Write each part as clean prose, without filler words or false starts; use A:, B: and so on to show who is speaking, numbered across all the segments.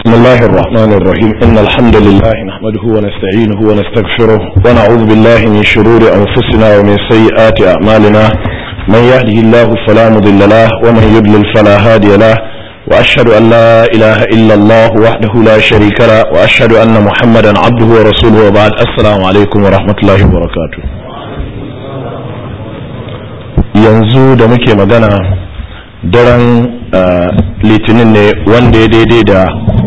A: بسم الله الرحمن الرحيم إن الحمد لله نحمده ونستعينه ونستغفره ونعوذ بالله من شرور أنفسنا ومن سيئات أعمالنا من يهده الله فلا مضل له ومن يضلل فلا هادي له وأشهد أن لا إله إلا الله وحده لا شريك له وأشهد أن محمدا عبده ورسوله وبعد السلام عليكم ورحمة الله وبركاته. yanzu da muke magana daren litinin ne wanda ya daidai da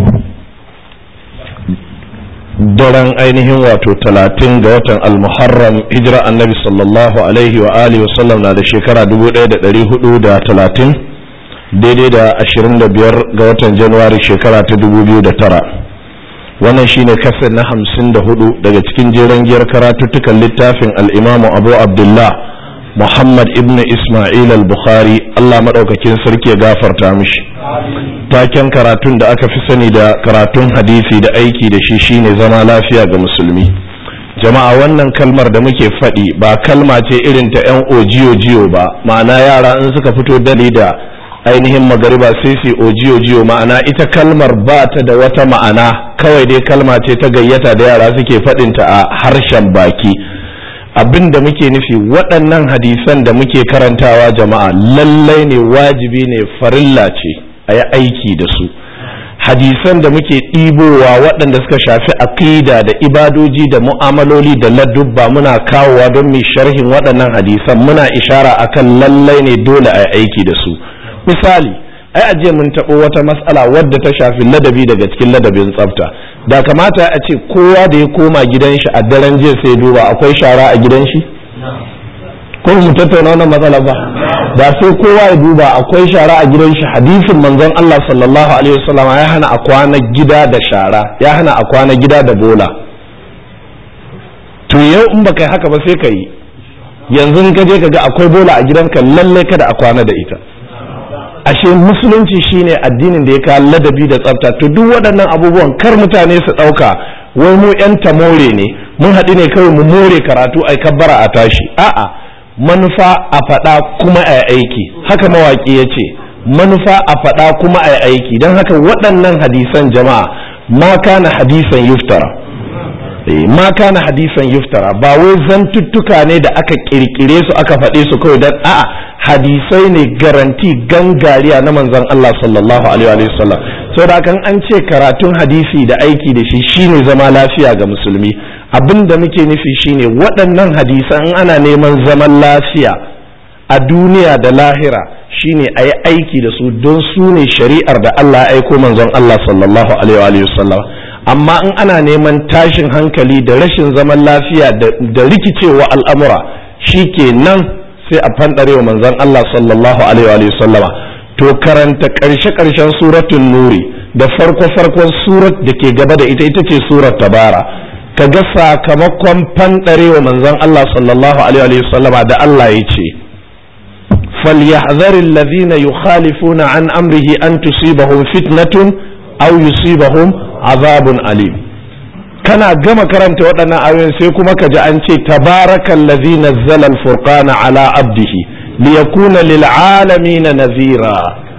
A: daren ainihin wato 30 ga watan al-muharram hijira annabi sallallahu alaihi wa alihi wasallam na da shekara 1430 daidai da 25 ga watan januwari shekara ta 2009. wannan shine kasar na 54 daga cikin jeren giyar karatuttukan littafin al-imamu abu abdullah Muhammad ibn Ismail al-Bukhari Allah madaukakin sarki ya gafarta mishi. Taken karatun da aka fi sani da karatun hadisi da aiki da shi shine zama lafiya ga musulmi. Jama'a wannan kalmar da muke faɗi ba kalma ce irin ta ƴan ojiyo ba, ma'ana yara in suka fito dali da ainihin magariba sai su ojiyo ma'ana ita kalmar ba ta da wata ma'ana, kawai dai kalma ce ta gayyata da yara suke faɗinta a harshen baki. abin da muke nufi waɗannan hadisan da muke karantawa jama'a lallai ne wajibi ne farilla ce a yi aiki da su. Hadisan da muke ɗibowa waɗanda suka shafi aqida da ibadoji da mu'amaloli da ladubba muna kawowa don mai sharhin waɗannan hadisan muna ishara akan lallai ne dole a yi aiki da su. Misali, ai aje mun taɓo wata mas'ala wadda ta shafi ladabi daga cikin ladabin tsafta. Da kamata a ce kowa da ya koma gidan shi a daren jiya sai duba akwai shara a gidan shi? Ko mu tattauna wannan matsala ba? Da sai kowa ya duba akwai shara a gidan shi. Hadisin manzon Allah sallallahu alaihi wasallam ya hana a kwana gida da shara, ya hana a kwana gida da bola. To yau in baka yi haka ba sai ka yi. Yanzu in ka je ka ga akwai bola a gidanka lalle kada a kwana da ita. Ashe musulunci shine addinin da ya kawo ladabi da tsafta. To duk waɗannan abubuwan kar mutane su ɗauka wai mu ƴan tamore ne, mun haɗu ne kawai mu more karatu ai kabbara a tashi. A'a, manufa a faɗa kuma a aiki. Haka mawaƙi ya ce, manufa a faɗa kuma a aiki. Don haka waɗannan hadisan jama'a ma kana hadisan yuftara. Ma kana hadisan yuftara ba wai zantuttuka ne da aka kirkire su aka faɗe su kawai dan a'a hadisai ne garanti gangariya na manzon Allah sallallahu alaihi wa sallam. Saboda kan an ce karatun hadisi da aiki da shi shine zama lafiya ga musulmi. Abinda muke nufi shine waɗannan hadisan in ana neman zaman lafiya a duniya da lahira shine a yi aiki da su don su ne shari'ar da Allah ya aiko manzon Allah sallallahu alaihi wa sallam. Amma in ana neman tashin hankali da rashin zaman lafiya da rikicewa al'amura shi ke nan sai a fanɗare wa manzon Allah sallallahu alaihi wa sallama. To karanta ƙarshen suratun nuri da farkon surat da ke gaba da ita ce surat tabara, ka ga sakamakon fanɗare wa manzon Allah sallallahu alaihi wa sallama da Allah ya ce falyahzaril ladhina yukhalifuna an amrihi an tusibahum fitnatun aw yusibahum azabun alim. Kana gama karanta waɗannan ayoyin sai kuma ka ji an ce tabarakal ladzi nazzala al-furqana ala abdihi liyakuna lil alamin nazira.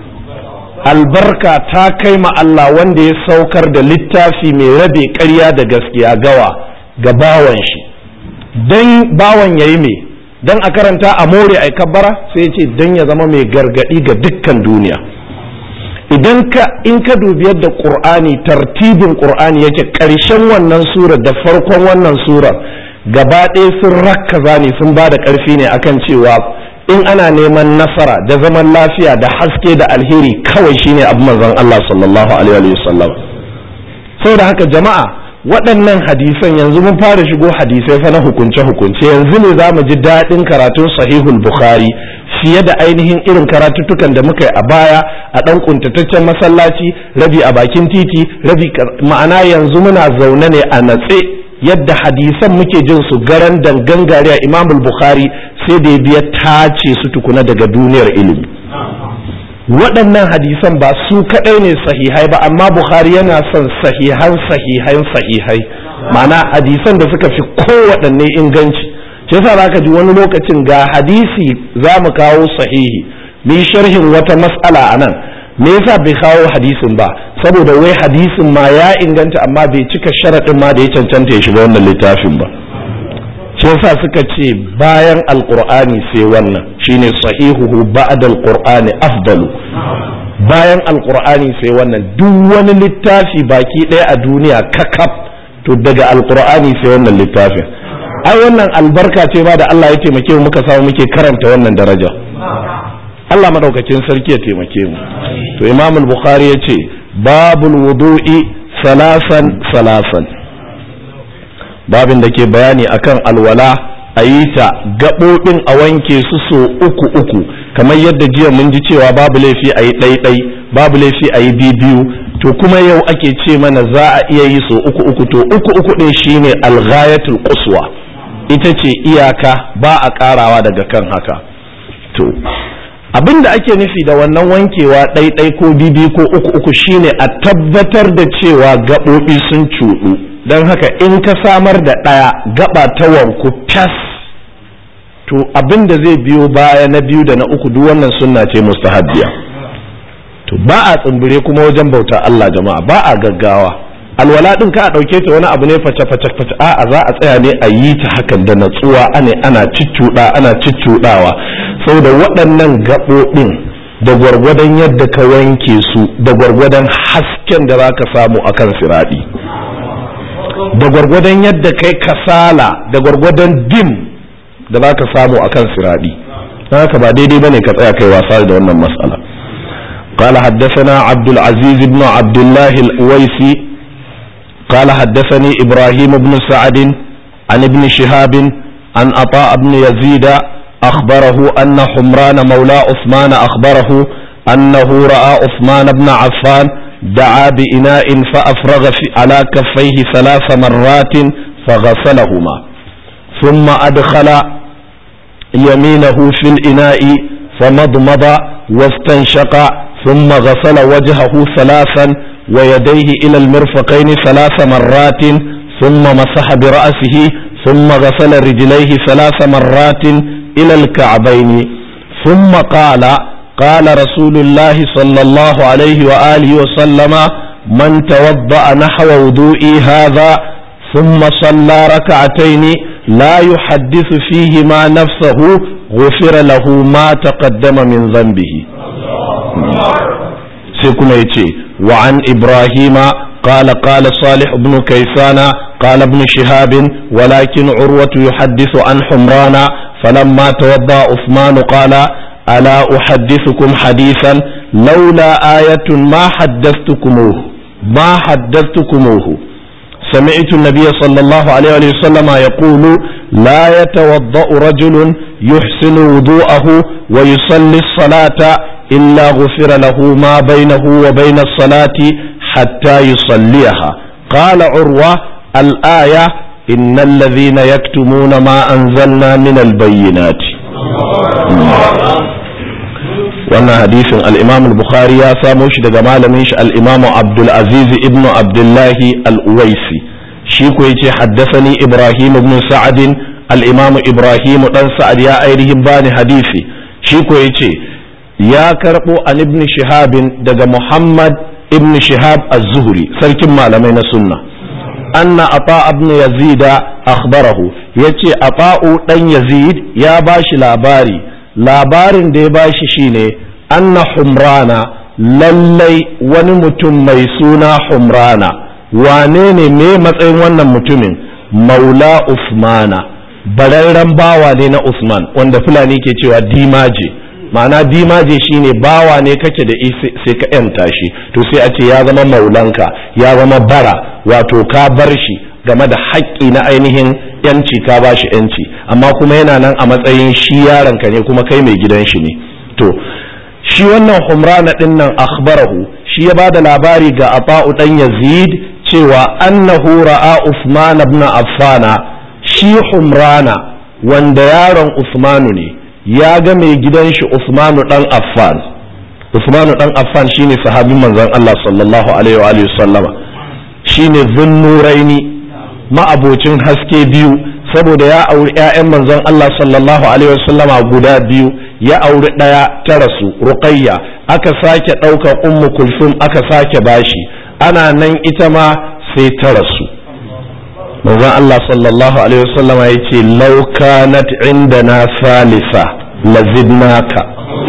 A: Albarka ta kai ma Allah wanda ya saukar da littafi mai rabe ƙarya da gaskiya ga bawan shi. Dan bawan yayi me? Dan a karanta a more ai kabbara sai ya ce dan ya zama mai gargadi ga dukkan duniya. In ka dubi yadda Qur'ani tartibin Qur'ani yake ƙarshen wannan surar da farkon wannan surar gaba ɗaya sun rakkaza ne sun ba da ƙarfi ne akan cewa in ana neman nasara da zaman lafiya da haske da alheri kawai shine abu manzon Allah sallallahu alaihi wasallam. Saboda haka jama'a waɗannan hadisan yanzu mun fara shigo hadisai fa na hukunce yanzu ne za mu ji daɗin karatun sahihul Bukhari fiye da ainihin irin karatuttukan da muka yi a baya a ɗan kuntataccen masallaci, rabi a bakin titi, rabi ma'ana yanzu muna zaune ne a natse yadda hadisan muke jin su garan gangariya. Imam Bukhari sai da ya biya tace su tukuna daga duniyar ilimi. Waɗannan hadisan ba su kaɗai ne sahihai ba, amma Bukhari yana son sahihai ma'ana hadisan da suka fi kowaɗanne inganci. Shi yasa zaka ji wani lokacin ga hadisi za mu kawo sahihi, mu sharhin wata mas'ala anan me yasa bai kawo hadisin ba saboda wai hadisin ma ya inganta amma bai cika sharadin ma da ya cancanta ya shiga wannan littafin ba shi yasa suka ce bayan alqur'ani sai wannan shine sahihuhu ba'da alqur'ani afdalu bayan alqur'ani sai wannan duk wani littafi baki ɗaya a duniya kakaf to daga alqur'ani sai wannan littafin ai wannan albarka ce ba da Allah ya taimake mu muka samu muke karanta wannan daraja Allah madaukakin sarki ya taimake mu to Imam al-Bukhari ya ce babul wudu'i salasan babin da ke bayani akan alwala a yi ta gaɓoɓin a wanke su so uku kamar yadda jiya mun ji cewa babu laifi a yi ɗaiɗai babu laifi a yi biyu to kuma yau ake ce mana za a iya yi so uku to uku ɗin shine al-ghayatul quswa ita ce iyaka ba a ƙarawa daga kan haka to abin da ake nufi da wannan wankewa ɗaiɗai ko bibi ko uku shine a tabbatar da cewa gaɓoɓi sun cuɗu don haka in ka samar da ɗaya gaba ta wanku tas to abin da zai biyo baya na biyu da na uku duk wannan sunna ce mustahabbiya to ba a tsumbure kuma wajen bauta Allah jama'a ba a gaggawa alwala din ka a ɗauke ta wani abu ne face a'a za a tsaya ne a yi ta hakan da natsuwa ana ciccuɗawa saboda waɗannan gaɓoɓin da gwargwadon yadda ka wanke su da gwargwadon hasken da za ka samu akan siraɗi da gwargwadon yadda kai kasala da gwargwadon dim da za ka samu akan siraɗi haka ba daidai bane ka tsaya kai wasa da wannan matsala قال حدثنا عبد العزيز بن عبد الله الأويسي قال حدثني إبراهيم بن سعد عن ابن شهاب عن عطاء بن يزيد أخبره أن حمران مولى عثمان أخبره أنه رأى عثمان بن عفان دعا بإناء فأفرغ على كفيه 3 مرات فغسلهما ثم أدخل يمينه في الإناء فمضمض واستنشق ثم غسل وجهه 3 ويديه إلى المرفقين 3 مرات ثم مسح برأسه ثم غسل رجليه 3 مرات إلى الكعبين ثم قال رسول الله صلى الله عليه وآله وسلم من توضأ نحو وضوئي هذا ثم صلى ركعتين لا يحدث فيهما نفسه غفر له ما تقدم من ذنبه سيكون يتي وعن إبراهيم قال صالح بن كيسان قال ابن شهاب ولكن عروة يحدث عن حمران فلما توضأ عثمان قال ألا أحدثكم حديثا لولا آية ما حدثتكموه سمعت النبي صلى الله عليه وسلم يقول لا يتوضأ رجل يحسن وضوءه ويصلي الصلاة إلا غفر له ما بينه وبين الصلاة حتى يصليها قال عروة الآية إن الذين يكتمون ما أنزلنا من البينات wannan hadisin al-Imam al-Bukhari ya samo shi daga malamin shi al-Imam Abdul Aziz ibn Abdullah al-Uwaisi shi ko yace haddathani Ibrahim ibn Sa'd al-Imam Ibrahim dan Sa'd ya ainihin bani hadisi shi ko yace ya karbo an ibn Shihab daga Muhammad ibn Shihab az-Zuhri sarkin malamai na sunna anna Ata ibn Yazid akhbarahu yace Ata'u dan Yazid ya bashi labarin da ya bashi shine anna Humrana lallai wani mutum mai suna Humrana wane ne me matsayin wannan mutumin maula Usmana bararren bawa ne na Usman wanda Fulani ke cewa dimaje ma'ana dimaje shine bawa ne kake da sai ka yanta shi to sai a ce ya zama maulanka ya zama bara wato ka bar shi game da haƙƙi na ainihin yanci ka ba shi yanci amma kuma yana nan a matsayin shi yaronka ne kuma kai mai gidan shi ne to shi wannan Humrana din nan akhbarahu shi ya bada labari ga Ata'u dan Yazid cewa annahu ra'a Uthman ibn Affan shi Humrana wanda yaron Usmanu ne ya ga mai gidan shi Usmanu dan Affan Usmanu dan Affan shine sahabin manzon Allah sallallahu alaihi wa alihi sallama shine Zunnuraini ma'abocin haske biyu saboda ya auri ƴaƴan manzon Allah sallallahu alaihi wasallama guda biyu ya auri ɗaya ta rasu Ruqayya aka sake ɗaukar ummu kulsum aka sake bashi, ana nan ita ma sai ta rasu. manzon Allah sallallahu alaihi wasallam ya ce law kanat indana salisa lazidnaka,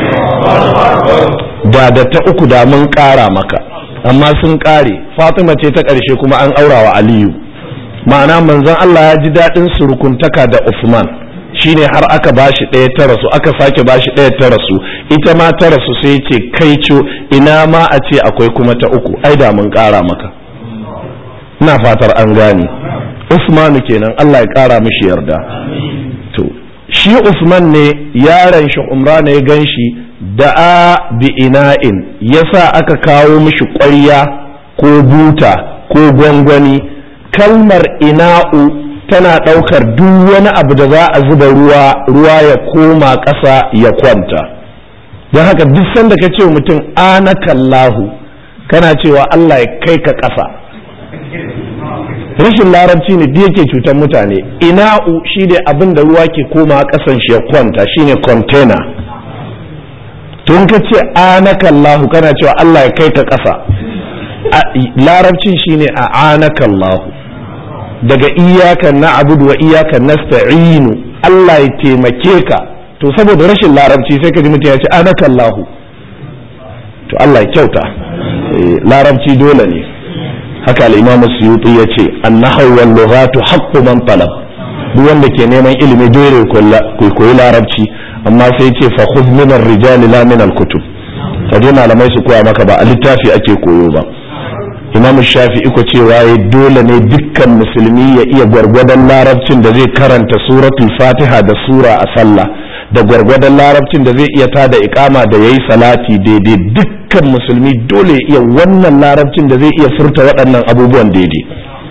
A: da ta uku da mun ƙara maka, amma sun ƙare. Fatima ce ta ƙarshe kuma an aura wa Aliyu. Ma'ana manzon Allah ya ji daɗin surukuntaka da Usman, shine har aka bashi ɗaya ta rasu, aka sake bashi ɗaya ta rasu, ita ma ta rasu, sai ce kai co ina ma a ce akwai kuma ta uku, ai da mun ƙara maka. ina fatar an gane. Usmanu kenan, Allah ya ƙara mishi yarda. To shi Usman ne yaron shi Umran ya gan shi da'a bi ina'in, yasa aka kawo mishi ƙwarya ko buta ko gwangwani. Kalmar ina'u tana ɗaukar duk wani abu da za a zuba ruwa ya koma ƙasa ya kwanta. Don haka duk sanda ka ce mutum anakallahu, kana cewa Allah ya kai ka ƙasa. Rashin larabci ne duk yake cutar mutane. Ina'u shi ne abin da ruwa ke koma ƙasan shi ya kwanta, shine container. Tun ka ce anakallahu kana cewa Allah ya kai ka ƙasa. Larabcin shine a'anakallahu, daga iyyaka na'budu wa iyyaka nasta'inu, Allah ya taimake ka. To saboda rashin larabci sai ka ji mutum ya ce anakallahu. To Allah ya kyauta. Larabci dole ne. Haka al-Imam Suyuti ya ce an-nahwu wal lughatu haqqu man talab. Duk wanda ke neman ilimi dole koyi larabci, amma sai ya ce fa khudh min ar-rijali la min al-kutub. Kaje malamai su koya maka, ba a littafi ake koyo ba. Imam Shafi'i ko cewa ya dole ne dukkan musulmi ya iya gwargwadon larabcin da zai karanta suratul Fatiha da sura a sallah, da gwargwadon larabcin da zai iya tada iqama da yayi salati daidai. Dukkan musulmi dole ya iya wannan larabcin da zai iya furta waɗannan abubuwan daidai.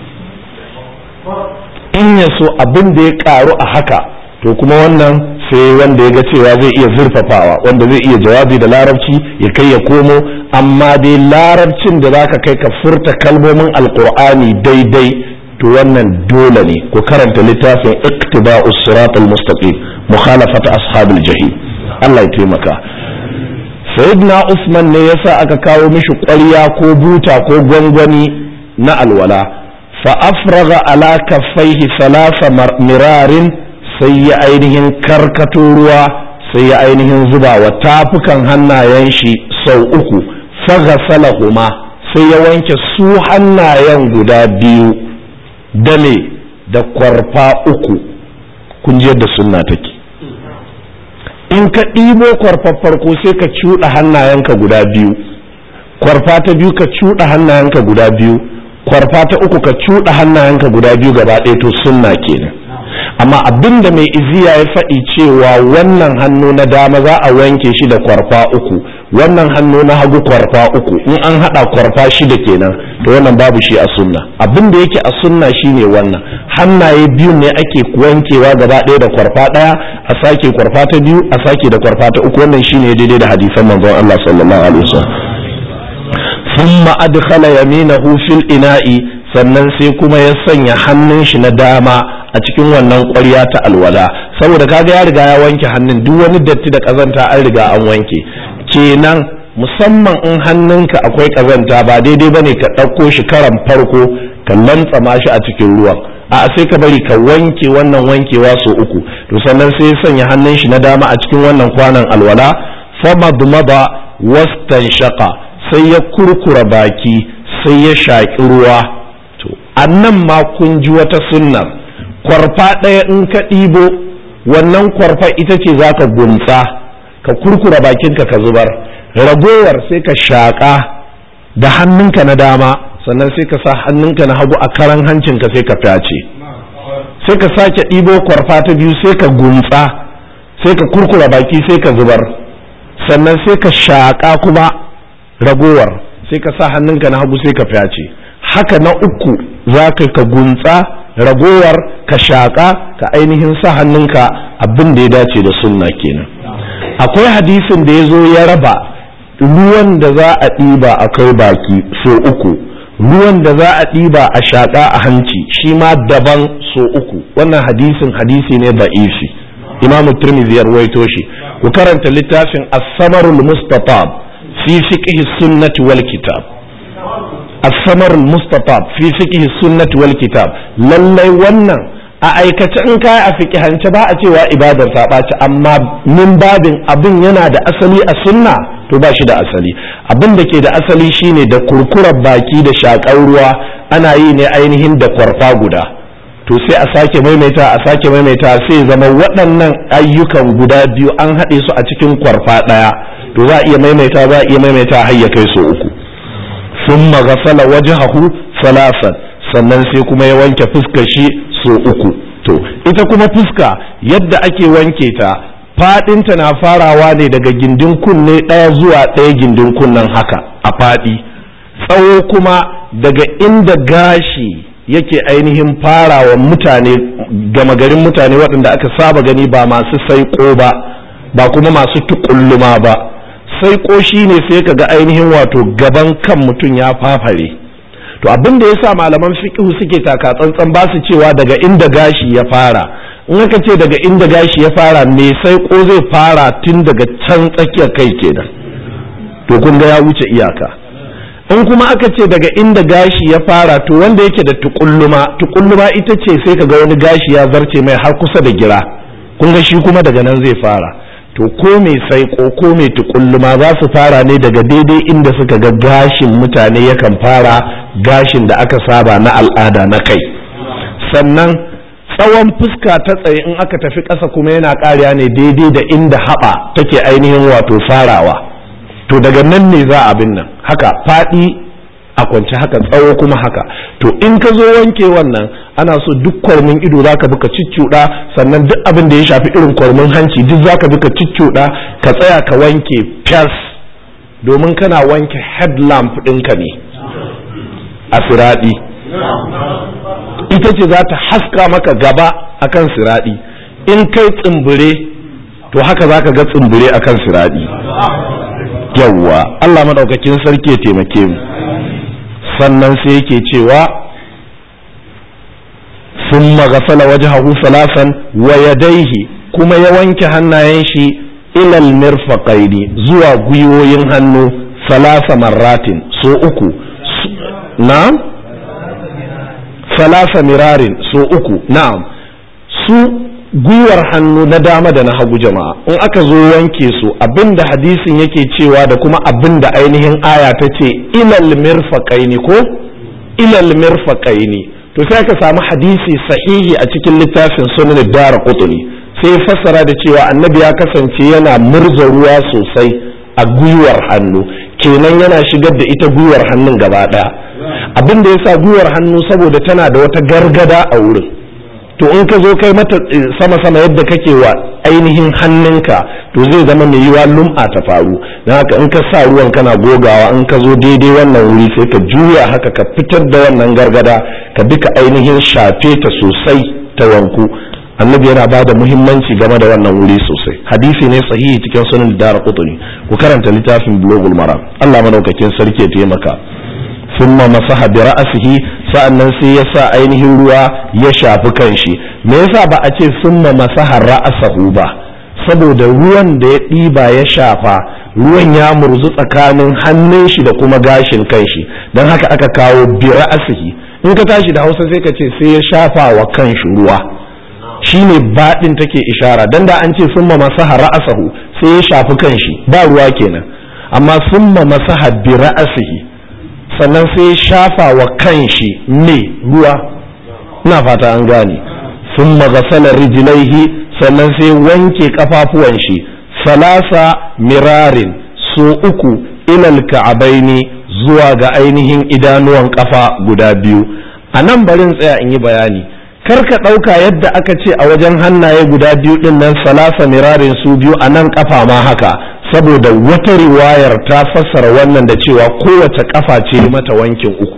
A: In ya so abin da ya karu a haka, to kuma wannan sai wanda ya ga cewa zai iya zurfafawa, wanda zai iya jawabi da larabci ya kai ya komo, amma dai larabcin da zaka kai ka furta kalmomin alqur'ani daidai, to wannan dole ne. Ku karanta littafin iqtiba'us siratal mustaqim mukhalafat ashabil jahim. Allah ya taimaka. Sayyidina Usman ne yasa aka kawo mishi ƙwarya ko buta ko gwangwani na alwala, fa afraga ala kaffaihi salasa mirarin, sai ya ainihin karkato ruwa, sai ya ainihin zuba wa tafukan hannayen shi sau uku, faghasalahuma, sai ya wanke su hannayen guda biyu da kwarfa uku. Kun ji yadda sunna take. In ka ɗibo kwarfar farko sai ka cuɗa hannayenka guda biyu, kwarfa ta biyu ka cuɗa hannayenka guda biyu, kwarfa ta uku ka cuɗa hannayenka guda biyu gaba ɗaya, to sunna kenan. Amma abinda mai iziya ya faɗi cewa wannan hannu na dama za a wanke shi da kwarfa uku, wannan hannu na hagu kwarfa uku, in an haɗa kwarfa shida kenan, to wannan babu shi a sunna. Abinda yake a sunna shine wannan hannaye biyu ne ake wankewa gaba ɗaya da kwarfa ɗaya, a sake kwarfa ta biyu, a sake da kwarfa ta uku. Wannan shine daidai da hadisan manzon Allah sallallahu alaihi wasallam. Thumma adkhala yaminahu fil ina'i, sannan sai kuma ya sanya hannun shi na dama a cikin wannan ƙwarya ta alwala, saboda kaga ya riga ya wanke hannun, duk wani datti da ƙazanta an riga an wanke. Kenan musamman in hannunka akwai ƙazanta, ba daidai bane ka ɗauko shi karan farko ka lantsama shi a cikin ruwan, a sai ka bari ka wanke wannan wankewa so uku. To sannan sai ya sanya hannun shi na dama a cikin wannan kwanan alwala, famadmada wastanshaqa, sai ya kurkura baki, sai ya shaƙi ruwa. To annan ma kun ji wata sunnar, kwarfa ɗaya in ka ɗibo, wannan kwarfa ita ce za ka gunsa ka kurkura bakinka ka zubar, ragowar sai ka shaƙa da hannunka na dama, sannan sai ka sa hannunka na hagu a karan hancinka sai ka fyace, sai ka sake ɗibo kwarfa ta biyu sai ka gunsa, sai ka kurkura baki sai ka zubar, sannan sai ka shaƙa kuma ragowar, sai ka sa hannunka na hagu sai ka fyace. Haka na uku za ka gunsa, ragowar ka shaƙa, ka ainihin sa hannunka, abin da ya dace da sunna kenan. Akwai hadisin da ya zo ya raba ruwan da za a ɗiba a kai baki so uku, ruwan da za a ɗiba a shaƙa a hanci shi ma daban so uku. Wannan hadisi ne da'ifi, Imam Tirmidhi ya rawaito shi. Ku karanta littafin As-Samarul Mustatab fi fiqh sunnati wal kitab as-samar al-mustatab fi fiqh sunnati wal kitab lallai wannan a aikace in kai a fiqhance ba a cewa ibadar ta ɓaci amma min babin abin yana da asali a sunna to ba shi da asali abin da ke da asali shine da kurkurar baki da shakar ruwa ana yi ne ainihin da kwarfa guda to sai a sake maimaita sai zama waɗannan ayyukan guda biyu an haɗe su a cikin kwarfa ɗaya to za a iya maimaita har ya kai so uku thumma ghasala wajhahu salasan sannan sai kuma ya wanke fuskar shi so uku to ita kuma fuska yadda ake wanke ta fadinta na farawa ne daga gindin kunne ɗaya zuwa ɗaya gindin kunnen haka a fadi tsawo kuma daga inda gashi yake ainihin farawa mutane gama garin mutane waɗanda aka saba gani ba masu saiƙo ba kuma masu tukulluma ba saiƙo shine sai kaga ainihin wato gaban kan mutum ya fafare to abin da yasa malaman fiqh suke taka tsantsan ba su cewa daga inda gashi ya fara in aka ce daga inda gashi ya fara me sai ko zai fara tun daga can tsakiyar kai kenan to kun ga ya wuce iyaka in kuma aka ce daga inda gashi ya fara to wanda yake da tukulluma ita ce sai kaga wani gashi ya zarce mai har kusa da gira kun ga shi kuma daga nan zai fara to ko mai saiko ko mai tukulluma za su fara ne daga daidai inda suka ga gashin mutane yakan fara gashin da aka saba na al'ada na kai sannan tsawon fuska ta tsaye in aka tafi ƙasa kuma yana ƙariya ne daidai da inda haɓa take ainihin wato farawa to daga nan ne za abin nan haka faɗi a kwance haka tsawo kuma haka to in ka zo wanke wannan ana so duk kwarmin ido zaka bi ka cicciuda sannan duk abin da ya shafi irin kwarmin hanci duk zaka bi ka cicciuda ka tsaya ka wanke fas domin kana wanke headlamp ɗinka ne a siradi ita ce za ta haska maka gaba akan siradi in kai tsimbire to haka zaka ga tsimbire akan siradi yawwa Allah madaukakin sarki ya taimake mu sannan sai yake cewa summa ghasala wajhahu salasan wa yadayhi kuma ya wanke hannayen shi ilal mirfaqaini zuwa gwiwoyin hannu salasa marratin so uku na'am salasa mirarin so uku na'am su gwiwar hannu na dama da na hagu jama'a in aka zo wanke su abinda hadisin yake cewa da kuma abinda ainihin aya ta ce ilal mirfaqaini ko ilal mirfaqaini to sai aka samu hadisi sahihi a cikin littafin sunan ad-Darqutni sai fassara da cewa annabi ya kasance yana murza ruwa sosai a gwiwar hannu kenan yana shigar da ita gwiwar hannun gaba daya abinda yasa gwiwar hannu saboda tana da wata gargada a wurin to in ka zo kai mata sama-sama yadda kake wa ainihin hannunka to zai zama mai yiwa lum'a ta faru don haka in ka sa ruwan kana gogawa in ka zo daidai wannan wuri sai ka juya haka ka fitar da wannan gargada ka bi ka ainihin shafe ta sosai ta wanku annabi yana ba da muhimmanci game da wannan wuri sosai hadisi ne sahihi cikin sunan Daraqutni ku karanta littafin Bulughul Maram Allah madaukakin sarki ya taimaka thumma masaha bi ra'sihi sa'annan sai ya sa ainihin ruwa ya shafi kanshi me yasa ba a ce thumma masaha ra'sahu ba saboda ruwan da ya ɗiba ya shafa ruwan ya murzu tsakanin hannun shi da kuma gashin kanshi don haka aka kawo bi ra'sihi in ka tashi da Hausa sai ka ce sai ya shafa wa kanshi ruwa shine baɗin take ishara dan da an ce thumma masaha ra'sahu sai ya shafi kanshi ba ruwa kenan amma thumma masaha bi ra'sihi sannan sai shafa wa kanshi ne ruwa ina fata an gane sun magasala rijilaihi sannan sai wanke kafafuwan shi salasa mirarin so uku ilal ka'abaini zuwa ga ainihin idanuwan kafa guda biyu a nan barin tsaya in yi bayani kar ka ɗauka yadda aka ce a wajen hannaye guda biyu ɗin nan salasa mirarin su biyu a nan kafa ma haka saboda wata riwayar ta fassara wannan da cewa kowace kafa ce mata wankin uku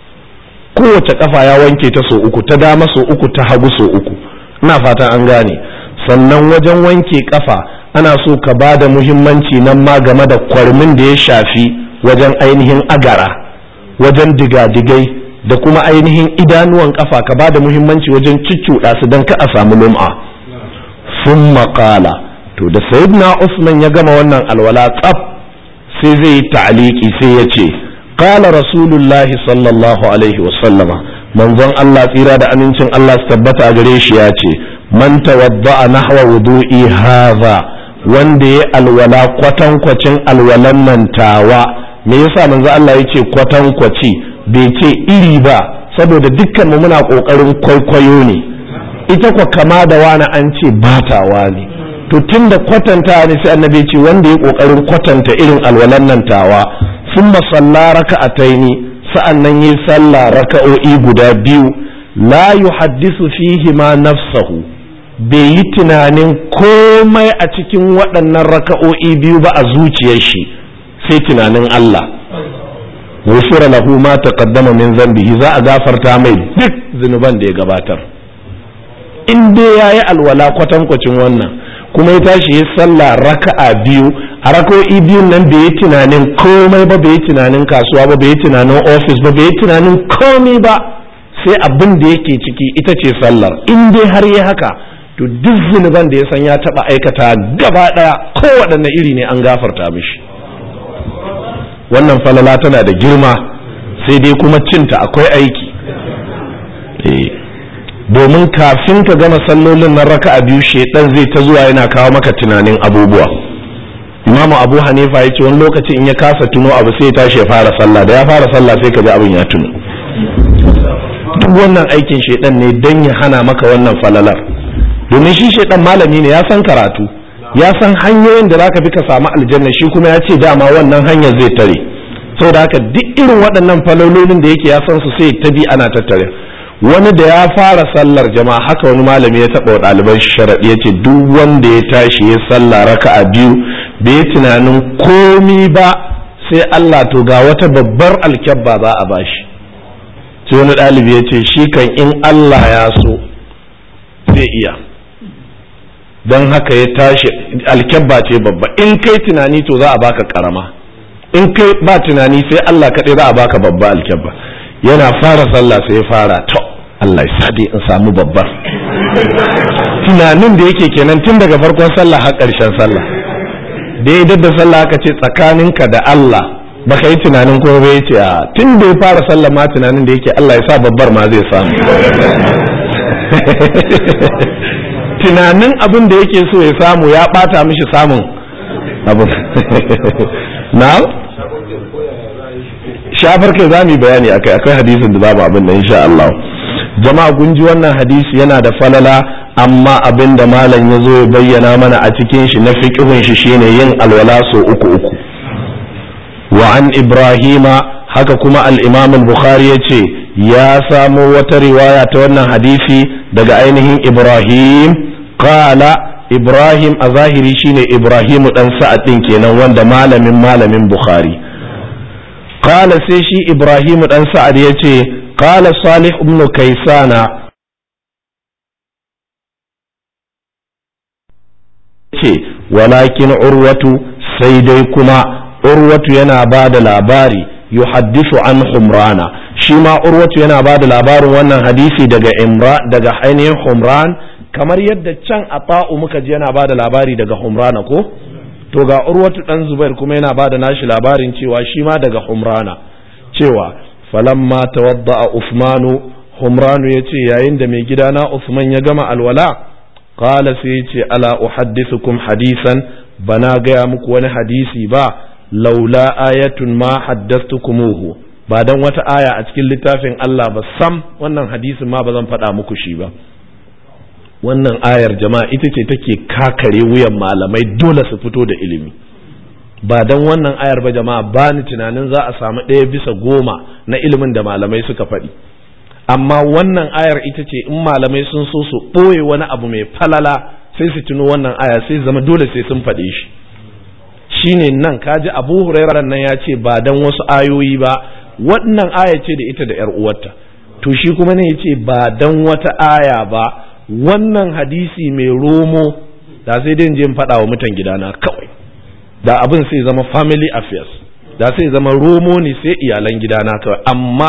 A: kowace kafa ya wanke ta so uku ta dama so uku ta hagu so uku ina fatan an gane sannan wajen wanke kafa ana so ka ba da muhimmanci nan ma game da kwarmin da ya shafi wajen ainihin agara wajen digadigai da kuma ainihin idanuwan kafa ka ba da muhimmanci wajen cuccuɗa su don ka a samu lum'a sun maƙala to da sayyidina Usman ya gama wannan alwala tsaf sai zai yi ta'aliki sai ya ce qala rasulullahi sallallahu alaihi wasallama manzon Allah tsira da amincin Allah su tabbata a gare shi ya ce man tawadda'a nahwa wudu'i hadha wanda ya alwala kwatankwacin alwalan nan tawa. Me yasa manzo Allah yace kwatankwaci bai ce iri ba, saboda dukkan mu muna kokarin kwaikwayo ne. Ita kwa kama da wani an ce batawa ne, to tunda kwatanta ne sai annabi ce wanda ya kokarin kwatanta irin alwalan nan tawa summa salla raka'ataini sa'annan yi sallah raka'o'i guda biyu la yuhaddisu fihi ma nafsahu, bai yi tunanin komai a cikin waɗannan raka'o'i biyu ba a zuciyar shi sai tunanin Allah. Ghufira lahu ma taqaddama min dhanbihi, za a gafarta mai duk zunuban da ya gabatar. In dai yayi alwala kwatankwacin wannan kuma ya tashi ya sallah raka'a biyu, a raka'o'i biyun nan bai yi tunanin komai ba, bai yi tunanin kasuwa ba, bai yi tunanin office ba, bai yi tunanin komai ba, sai abin da yake ciki ita ce sallar. In dai har yi haka to duk zunuban da ya san ya taba aikata gaba daya kowaɗanne iri ne an gafarta mishi. Wannan falala tana da girma, sai dai kuma cinta akwai aiki. Domin kafin ka gama sallolin nan raka'a biyu shedan zai ta zuwa yana kawo maka tunanin abubuwa. Imamu Abu Hanifa ya ce wani lokaci in ya kasa tuno abu sai ya tashi ya fara sallah, da ya fara sallah sai ka ji abin ya tuno. Duk wannan aikin shedan ne dan ya hana maka wannan falalar. Domin shi shedan malami ne, ya san karatu, ya san hanyoyin da zaka bi ka samu aljanna, shi kuma ya ce dama wannan hanyar zai tare. Saboda haka duk irin waɗannan falalolin da yake ya san su sai ta bi ana tattare. Wani da ya fara sallar jama'a haka wani malami ya taɓa wa ɗaliban sharaɗi ya ce duk wanda ya tashi ya sallah raka'a biyu bai yi tunanin komi ba sai Allah, to ga wata babbar alkyabba za a bashi. Sai wani ɗalibi ya ce shi kan in Allah ya so zai iya, don haka ya tashi alkyabba ce babba, in kai tunani to za a baka karama, in kai ba tunani sai Allah kaɗai za a baka babba alkyabba. Yana fara sallah sai ya fara to Allah ya sadi in samu babbar. Tunanin da yake kenan tun daga farkon sallah har ƙarshen sallah. Da ya dadda sallah aka ce tsakaninka da Allah baka yi tunanin kuma bai ce a tun da ya fara sallah ma tunanin da yake Allah ya sa babbar ma zai samu. Tunanin abin da yake so ya samu ya bata mishi samun abu. Na'am? Shafar kai za mu yi bayani akai hadisin da za mu abin da insha Allah. Jama'a kun ji wannan hadisi yana da falala, amma abin da malam ya zo ya bayyana mana a cikin shi na fiqhun shi shine yin alwala so uku. Wa an Ibrahima, haka kuma al-Imam al-Bukhari yace ya samo wata riwaya ta wannan hadisi daga ainihin Ibrahim, qala Ibrahim a zahiri shine Ibrahimu dan Sa'ad din kenan wanda malamin Bukhari. Qala sai shi Ibrahimu dan Sa'ad yace qala Salih ibn Kaysana ce walakin Urwatu, sai dai kuma Urwatu yana ba da labari yuhaddithu an Humrana, shi ma Urwatu yana ba da labarin wannan hadisi daga ainihin Humran, kamar yadda can Ata'u muka ji yana ba da labari daga Humrana ko? To ga Urwatu dan Zubair kuma yana ba da nashi labarin cewa shi ma daga Humrana, cewa falamma tawadda'a Uthmanu, Humranu yace yayin da mai gidana Uthman ya gama alwala, qala sai yace ala uhaddithukum hadisan, bana gaya muku wani hadisi ba, laula ayatun ma haddathtukumuhu, ba dan wata aya a cikin littafin Allah ba sam wannan hadisin ma ba zan faɗa muku shi ba. Wannan ayar jama'a ita ce take kakare wuyan malamai dole su fito da ilimi. Ba dan wannan ayar ba jama'a ba ni tunanin za a samu 1/10 na ilimin da malamai suka faɗi. Amma wannan ayar ita ce in malamai sun so su ɓoye wani abu mai falala sai su tuno wannan aya sai zama dole sai sun faɗe shi. Shine nan kaji Abu Hurairah nan ya ce ba dan wasu ayoyi ba, wannan aya ce da ita da 'yar uwarta. To shi kuma ne ya ce ba dan wata aya ba, wannan hadisi mai romo da sai dai je in faɗa wa mutan gidana kawai, da abin sai zama family affairs, da sai zama romo ne sai iyalan gidana kawai, amma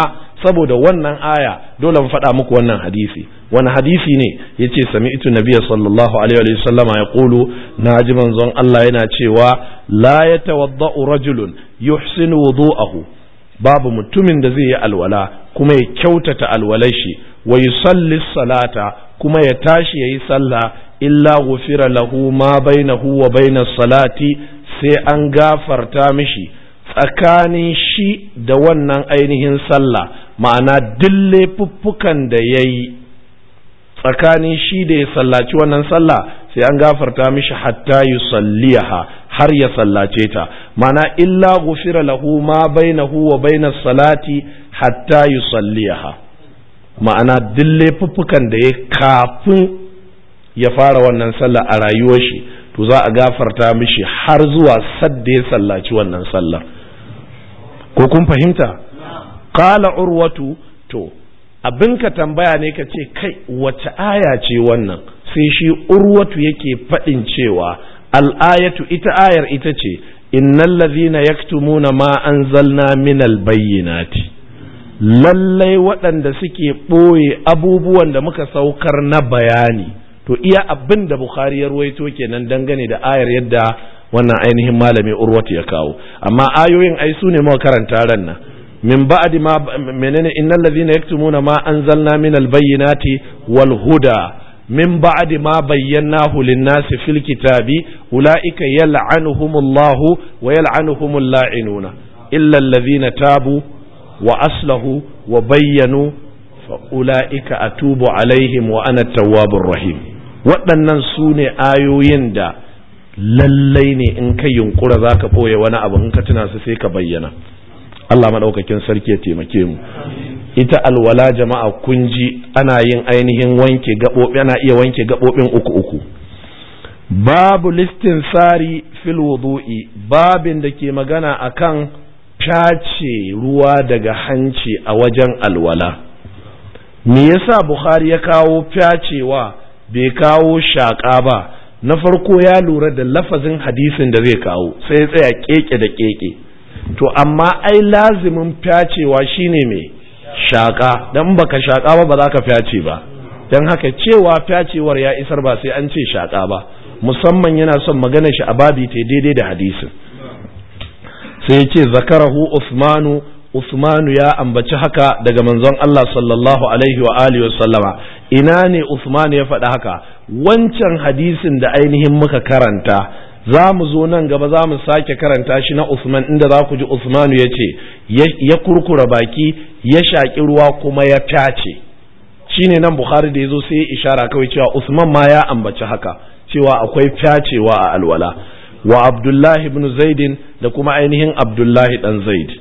A: saboda wannan aya dole mu faɗa muku wannan hadisi. wani hadisi ne? yace sami'tu nabiyya sallallahu alaihi wa sallama yaqulu, naji manzon Allah yana cewa la yatawadda'u rajulun yuhsinu wudu'ahu, babu mutumin da zai yi alwala kuma ya kyautata alwalai shi, wa yusalli salata kuma ya tashi yayi sallah, illa ghufira lahu ma bainahu wa bainas salati, sai an gafarta mishi tsakanin shi da wannan ainihin sallah, ma'ana dille fuffukan da yayi tsakanin shi da ya sallaci wannan sallah sai an gafarta mishi hatta yusalliha, har ya sallace ta. ma'ana illa ghufira lahu ma bainahu wa bainas salati hatta yusalliha, ma'ana dille fuffukan da ya kafin ya fara wannan sallah a rayuwar shi to za a gafarta mishi har zuwa sadda ya sallaci wannan sallar. ko kun fahimta? qala urwatu, to abinka tambaya ne ka ce kai wace aya ce wannan, sai shi urwatu yake faɗin cewa al'ayatu, ita ayar ita ce innal ladhina yaktumuna ma anzalna minal bayyinati, lallai waɗanda suke ɓoye abubuwan da muka saukar na bayani. to iya abin da Bukhari ya ruwaito kenan dangane da ayar yadda wannan ainihin malami urwatu ya kawo, amma ayoyin ai su ne muka karanta ran nan. min ba'di ma menene innal ladhina yaktumuna ma anzalna minal bayyinati wal huda min ba'di ma bayyanahu lin-nasi fil kitabi ulaika yal'anuhumullahu wa yal'anuhumul la'inuna illa alladhina tabu wa aslahu wa bayyanu fa ulaika atubu alaihim wa ana at-tawwabur rahim. waɗannan su ne ayoyin da lallai ne in ka yunkura zaka boye wani abu, in ka tuna su sai ka bayyana. Allah maɗaukakin sarki ya taimake mu. ita alwala jama'a kun ji ana yin ainihin wanke gaɓoɓi, ana iya wanke gaɓoɓin uku. babu listinsari fil wudu'i, babin da ke magana akan tace ruwa daga hanci a wajen alwala. me yasa Bukhari ya kawo fyacewa bai kawo shaƙa ba? na farko ya lura da lafazin hadisin da zai kawo sai ya tsaya keke da keke. to amma ai lazimin fyacewa shine mai shaƙa, dan baka shaƙa ba za ka fyace ba. dan haka cewa fyacewar ya isar ba sai an ce shaƙa ba, musamman yana son magana shi a babi ta daidai da hadisin. sai ya ce zakarahu Usmanu ya ambaci haka daga manzon Allah sallallahu alaihi wa alihi wasallama. ina ne Usmanu ya faɗi haka? wancan hadisin da ainihin muka karanta, za mu zo nan gaba za mu sake karanta shi na Usman, inda za ku ji Usmanu ya ce ya kurkura baki, ya shaƙi ruwa kuma ya fyace. shine nan Bukhari da ya zo sai ya ishara kawai cewa Usman ma ya ambaci haka, cewa akwai fyacewa a alwala. wa Abdullahi ibn Zaidin, da kuma ainihin Abdullahi dan Zaid.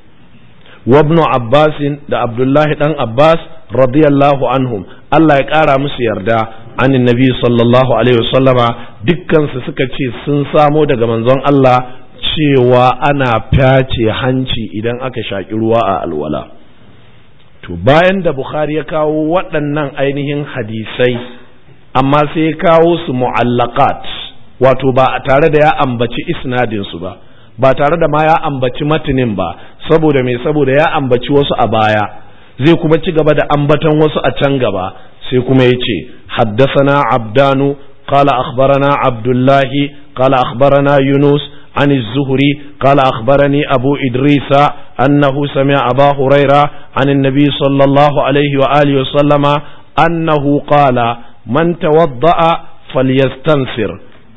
A: wa ibn Abbas, da Abdullahi dan Abbas radiyallahu anhum, Allah ya ƙara musu yarda, anin nabi sallallahu alaihi wasallama, dukkansu suka ce sun samo daga manzon Allah cewa ana fyace hanci idan aka shaƙi ruwa a alwala. to bayan da Bukhari ya kawo waɗannan ainihin hadisai, amma sai ya kawo su mu'allaqat, wato ba tare da ya ambaci isnadin su ba tare da ma ya ambaci matinin ba. saboda me? saboda ya ambaci wasu a baya, zai kuma ci gaba da ambatan wasu a can gaba. sai kuma ya ce haddasana abdanu qala akhbarana abdullahi qala akhbarana yunus an az-zuhri qala akhbarani abu idrisa annahu sami'a aba huraira an an-nabi sallallahu alaihi wa alihi wa sallama annahu qala man tawadda'a falyastansir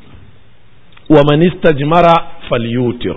A: wa man istajmara falyutir.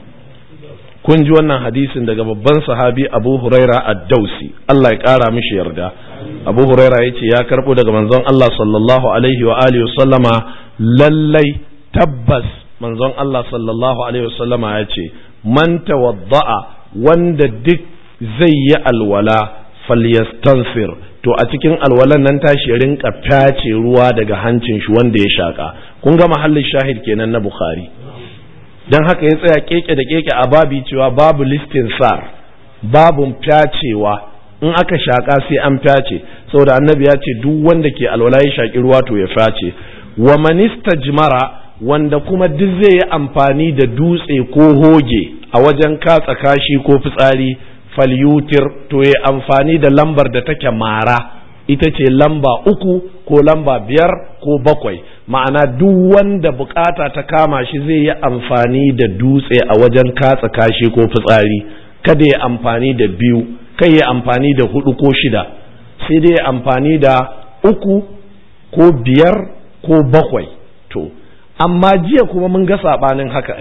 A: kun ji wannan hadisin daga babban sahabi Abu Huraira ad-Dausi, Allah ya kara mishi yarda. Abu Huraira yace ya karbo daga manzon Allah sallallahu alaihi wa alihi wasallama, lallai tabbas manzon Allah sallallahu alaihi wasallama yace man tawadda'a, wanda duk zai yi alwala, falyastansir, to a cikin alwalan nan tashi ya rinka fyace ruwa daga hancin shi wanda ya shaka. kun ga mahallin shahid kenan na Bukhari. dan haka ya tsaya keke da keke a babi cewa babu listinsar, babun fyacewa, in aka shaka sai an fyace, saboda annabi ya ce duk wanda ke alwala ya shaki ruwa to ya fyace. wa man istajmara, wanda kuma duk zai yi amfani da dutse ko hoge a wajen katsa kashi ko fitsari, falyutir to ya amfani da lambar da take mara, ita ce lamba 3 ko lamba 5 ko 7. ma'ana duk wanda bukata ta kama shi zai yi amfani da dutse a wajen katsa kashi ko fitsari, kada ya amfani da 2, kai ya amfani da 4 ko 6, sai dai ya amfani da 3 ko 5 ko 7. to amma jiya kuma mun ga sabanin haka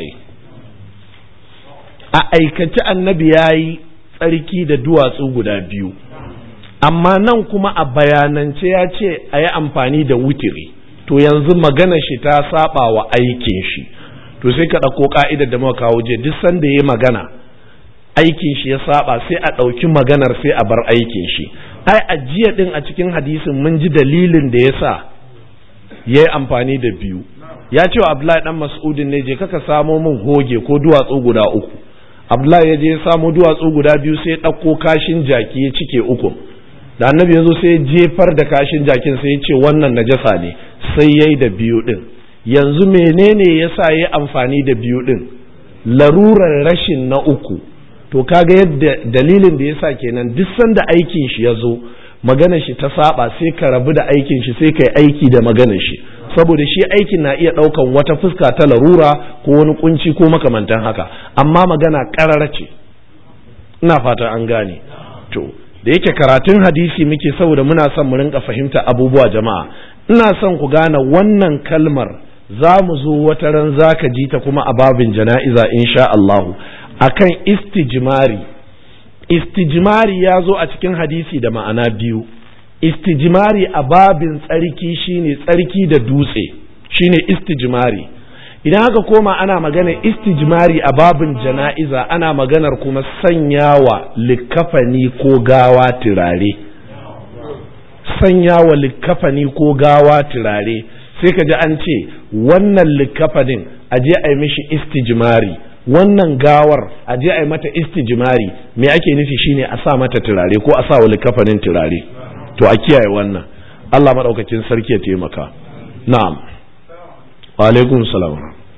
A: a aikace annabi yayi tsarki da duwatsu guda 2, amma nan kuma a bayanance ya ce a yi amfani da wutiri. to yanzu magana shi ta saba wa aikin shi, to sai ka ɗauko ka'idar da muka kawo je, duk sanda ya magana aikin shi ya saba sai a ɗauki maganar sai a bar aikin shi. A jiya din a cikin hadisin mun ji dalilin da ya sa ya yi amfani da 2. ya ce wa Abdullahi dan Mas'udin ne, je kaka samo min hoge ko duwatsu guda 3. Abdullahi ya je ya samo duwatsu guda 2 sai ya ɗauko kashin jaki ya cike 3. da annabi ya zo sai ya jefar da kashin jakin sai ya ce wannan najasa ne, sai ya yi da 2 ɗin. yanzu menene ya sa ya yi amfani da 2 ɗin? larurar rashin na 3. to kaga yadda dalilin da ya sa kenan duk sanda aikin shi ya zo magana shi ta saba sai ka rabu da aikin shi sai ka yi aiki da magana shi, saboda shi aikin na iya ɗaukan wata fuska ta larura ko wani kunci ko makamantan haka, amma magana ƙarara ce. ina fata an gane. to da yake karatun hadisi muke saboda muna son mu rinka fahimta abubuwa jama'a, ina son ku gane wannan kalmar za mu zo wata ran zaka ji ta kuma a babin jana'iza insha Allah akan istijmari. Istijmari ya zo a cikin hadisi da ma'ana 2. Istijmari a babin tsarki shine tsarki da dutse, shine istijmari. Idan aka koma ana magana istijmari a babin jana'iza, ana maganar kuma sanyawa likafani ko gawa turare. Sanyawa likafani ko gawa turare, sai ka ji an ce wannan likafanin aje a yi mishi istijmari, wannan gawar aje a yi mata istijmari. me ake nufi shine a sa mata turare ko a sa wa likafanin turare. to a kiyaye wannan. Allah madaukakin sarki ya taimaka. na'am. wa alaikum salam.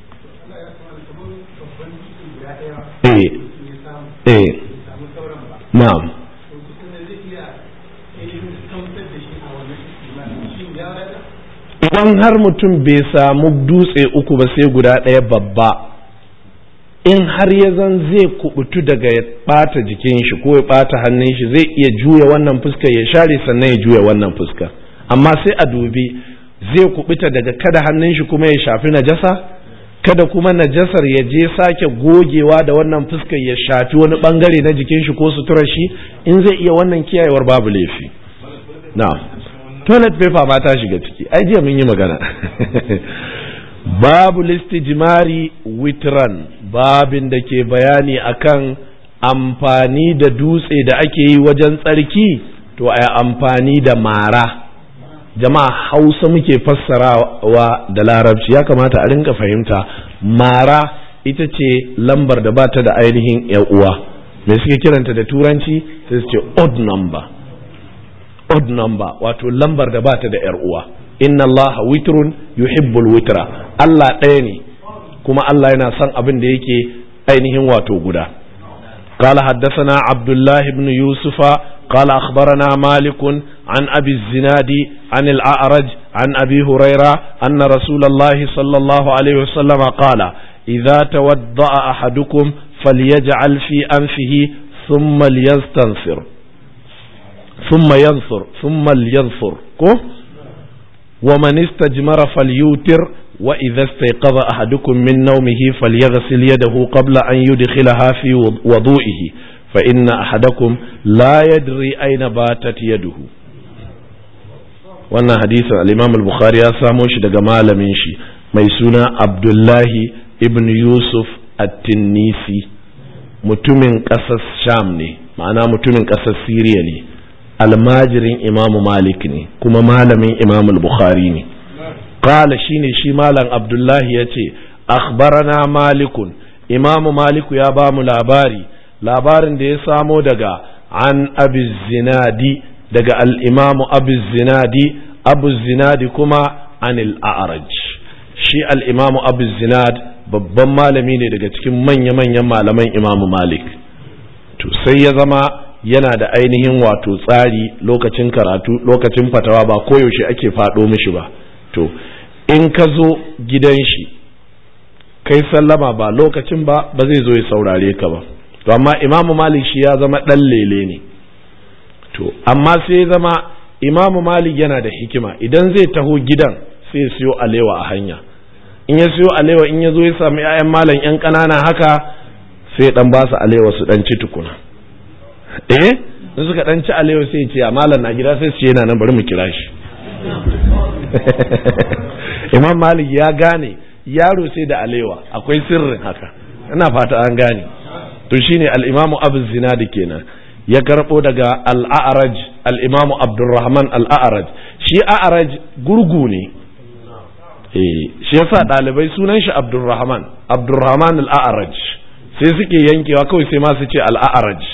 A: na'am. idan har mutum bai samu dutse 3 ba sai guda 1 babba, in har ya zan zai kubutu daga ya bata jikin shi ko ya bata hannun shi, zai iya juya wannan fuska ya share sannan ya juya wannan fuska, amma sai a dubi zai kubuta daga kada hannun shi kuma ya shafi najasa, kada kuma najasar ya je sake gogewa da wannan fuskar ya shafi wani bangare na jikin shi ko suturar shi. in zai iya wannan kiyayewar babu laifi. na'am. toilet paper ma ta shiga ciki, ai jiya mun yi magana. babu listijmari witran, babin da ke bayani akan amfani da dutse da ake yi wajen tsarki, to ai amfani da mara. jama'a Hausa muke fassarawa da Larabci, ya kamata a rinka fahimta. mara ita ce lambar da ba ta da ainihin uwa, me suke kiranta da turanci sai su ce odd number. odd number wato lambar da ba ta da uwa. inna Allah witrun yuhibbul witra, Allah ɗaya ne kuma Allah yana son abin da yake ainihin wato guda. قال حدثنا عبد الله بن يوسف قال أخبرنا مالك عن أبي الزناد عن الأعرج عن أبي هريرة أن رسول الله صلى الله عليه وسلم قال إذا توضأ أحدكم فليجعل في أنفه ثم ليستنثر ثم لينثر ومن استجمر فليوتر وإذا استيقظ أحدكم من نومه فليغسل يده قبل أن يدخلها في وضوئه فإن أحدكم لا يدري أين باتت يده. wannan hadisin al-Imam al-Bukhari ya samo shi daga malamin shi mai suna Abdullahi ibn Yusuf at-Tinnisi, mutumin ƙasar Sham ne, ma'ana mutumin ƙasar Siriya ne, almajirin Imam Malik ne kuma malamin Imam al-Bukhari ne. qala shine shi malam Abdullahi yace akhbarana Malikun, Imam Malik ya ba mu labarin da ya samo daga an Abi Zinadi, daga al-Imam Abi Zinadi, Abu Zinadi kuma anil A'raj. shi al-Imam Abu Zinad babban malami ne daga cikin manya-manyan malaman Imam Malik. to sai ya zama yana da ainihin wato tsari lokacin karatu, lokacin fatawa ba koyaushe ake faɗo mishi ba. To in ka zo gidan shi kai sallama ba lokacin ba zai zo ya saurare ka ba. To amma Imamu Malik shi ya zama ɗan lele ne. To amma sai ya zama Imamu Malik yana da hikima, idan zai taho gidan sai ya siyo alewa a hanya. In ya siyo alewa, in ya zo ya sami 'ya'yan malam 'yan ƙanana haka sai dan ba su alewa su dan ci tukuna. In suka dan ci alewa sai ce a malam na gida, sai su ce yana nan bari mu kira shi. Imam Malik ya gane yaro sai da alewa, akwai sirrin haka, ina fata an gane. To shine al-Imam Abu Zinadi kenan ya karbo daga al-A'raj, al-Imam Abdurrahman al-A'raj. Shi A'raj gurgu ne, shi yasa dalibai sunan shi Abdurrahman al-A'raj, sai suke yankewa kawai sai ma su ce al-A'raj.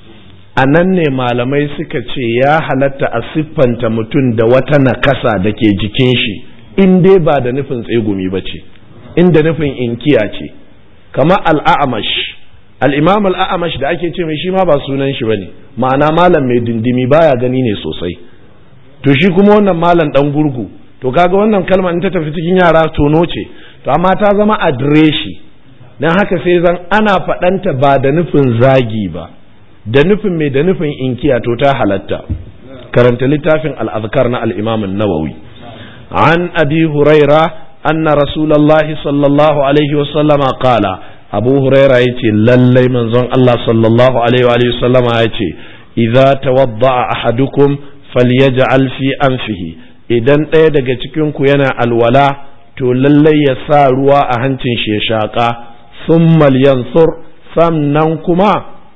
A: A nan ne malamai suka ce ya halatta a siffanta mutum da wata nakasa da ke jikin shi, in dai ba da nufin tsegumi ba ce, inda nufin inkiya ce, kama al-A'mash, al-Imam al-A'mash da ake ce mai shi ma ba sunan shi bane, ma'ana malam mai dindimi baya gani ne sosai. To shi kuma wannan malam dan gurgu, to kaga wannan kalma in ta tafi cikin yara tono ce, to amma ta zama adireshi, dan haka sai zan ana faɗanta ba da nufin zagi ba, da nufin mai da nufin inkiya, to ta halatta. Karanta littafin al-Azkar na al-Imam an-Nawawi. An Abi Huraira anna Rasulullahi sallallahu alaihi wa sallama qala, Abu Huraira yace lallai manzon Allah sallallahu alaihi wa sallama yace idza tawadda'a ahadukum falyaj'al fi anfihi, idan ɗaya daga cikin ku yana alwala to lallai ya sa ruwa a hancin shi ya shaka, thumma yansur, sannan kuma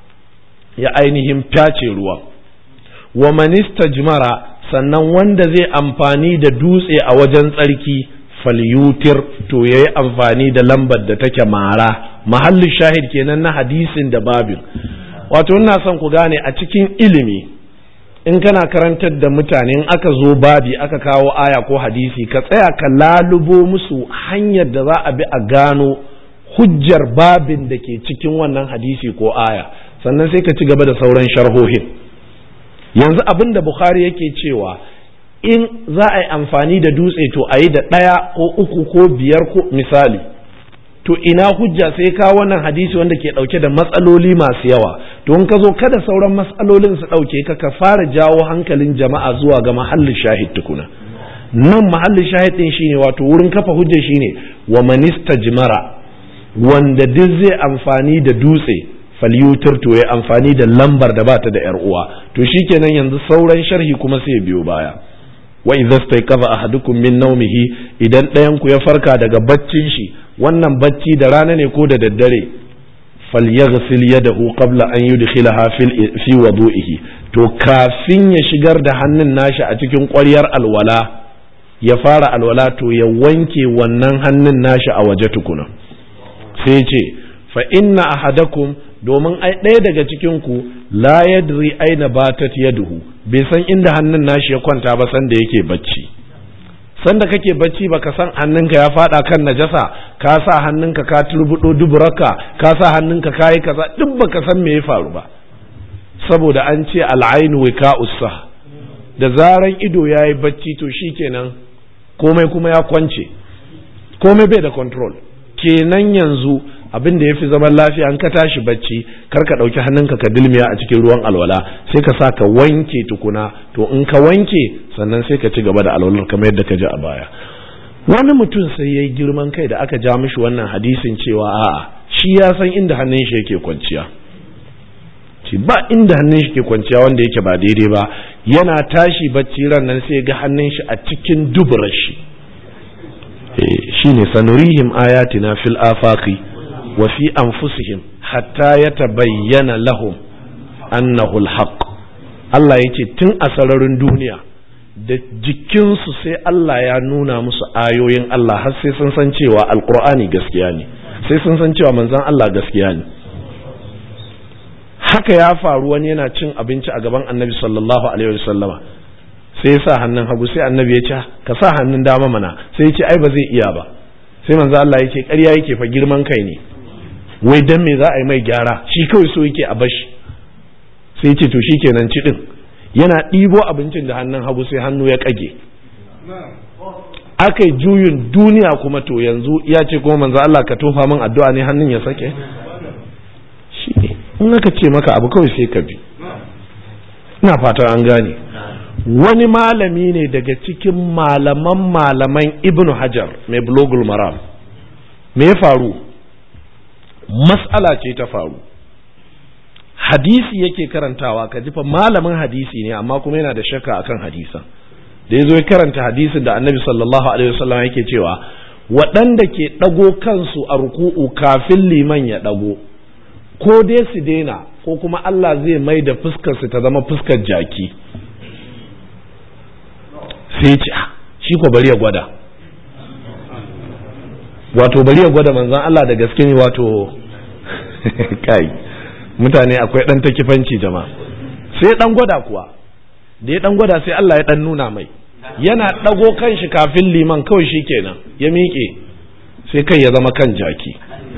A: ya ainihin fyace ruwa. Wa man istajmara, sannan wanda zai amfani da dutse a wajen tsarki falyutir, to yayi amfani da lambar da take mara. Mahallin shahid kenan na hadisin da babin. Wato ina son ku gane a cikin ilimi, in kana karantar da mutane, in aka zo babi aka kawo aya ko hadisi, ka tsaya ka lalubo musu hanyar da za a bi a gano hujjar babin da ke cikin wannan hadisi ko aya, sannan sai ka ci gaba da sauran sharhohin. Yanzu abin da Bukhari yake cewa in za a yi amfani da dutse to a yi da ɗaya ko uku ko biyar ko misali, to ina hujja sai ka wannan hadisi wanda ke ɗauke da matsaloli masu yawa. To in ka zo kada sauran matsalolin su ɗauke ka fara jawo hankalin jama'a zuwa ga mahallin shahid tukuna. Nan mahallin shahid ɗin shine, wato wurin kafa hujja shine wa manistajmara, wanda duk zai amfani da dutse falyutir, to ya amfani da lambar da bata da yar uwa. To shikenan yanzu sauran sharhi kuma sai biyo baya. Wa idza stayqaza ahadukum min nawmihi, idan ɗayan ku ya farka daga baccin shi, wannan bacci da rana ne ko da daddare, falyaghsil yadahu qabla an yudkhilaha fi wudu'ihi, to kafin ya shigar da hannun nashi a cikin ƙwaryar alwala, ya fara alwala, to ya wanke wannan hannun nashi a waje tukuna. Sai ce fa inna ahadakum, domin ai ɗaya daga cikin ku la yadri aina batat yaduhu, bai san inda hannun nashi ya kwanta ba sanda yake bacci. Sanda kake bacci baka san hannunka ya fada kan najasa, ka sa hannunka ka turbudo duburarka, ka sa hannunka kayi kaza, duk baka san me ya faru ba. Saboda an ce al'ainu wika'us sah, da zaran ido yayi bacci to shikenan komai kuma ya kwance, komai bai da control. Kenan yanzu abin da yafi zaman lafiya, an ka tashi bacci kar ka dauki hannunka ka dilmiya a cikin ruwan alwala, sai ka sa ka wanke tukuna, to in ka wanke sannan sai ka ci gaba da alwalar kamar yadda ka ji a baya. Wani mutum sai yayi girman kai da aka ja mishi wannan hadisin cewa a'a shi ya san inda hannun shi yake kwanciya, shi ba inda hannun shi ke kwanciya wanda yake ba daidai ba. Yana tashi bacci ran nan sai ga hannun shi a cikin duburar shi. Shine sanurihim ayatina fil afaqi wa fi anfusihim hatta yatabayyana lahum annahu alhaq. Allah yace tun a sararin duniya da jikinsu sai Allah ya nuna musu ayoyin Allah, har sai sun san cewa alqur'ani gaskiya ne, sai sun san cewa manzon Allah gaskiya ne. Haka ya faru, wani yana cin abinci a gaban Annabi sallallahu alaihi wasallama, sai ya sa hannun hagu, sai Annabi ya ce ka sa hannun dama mana, sai ya ce ai ba zai iya ba. Sai manzo Allah ya ce ƙarya yake, fa girman kai ne, wai dan me za a yi mai gyara, shi kawai so yake a bashi. sai ce to shikenan ci din. Yana ɗibo abincin da hannun hagu sai hannu ya kage. Aka yi juyin duniya kuma to yanzu ya ce kuma manzo Allah ka tofa min addu'a ne hannun ya sake. Shi ne in aka ce maka abu kawai sai ka bi. Ina fatan an gane. Wani malami ne daga cikin malaman Ibn Hajar mai Bulugul Maram. Me ya faru? Mas'ala ce ta faru. Hadisi yake karantawa, ka ji fa malamin hadisi ne amma kuma yana da shakka akan hadisan. Da yazo ya karanta hadisin da Annabi sallallahu alaihi wasallam yake cewa waɗanda ke dago kansu a ruku'u kafin liman ya dago ko dai su daina ko kuma Allah zai mai da fuskar su ta zama fuskar jaki. Sai ce shi ko bari ya gwada. Wato bari ya gwada manzon Allah da gaske ne wato kai mutane akwai dan takifanci jama'a. Sai dan gwada kuwa da ya dan gwada sai Allah ya dan nuna mai yana dago kanshi kafin liman kawai shikenan ya miƙe sai kai ya zama kan jaki.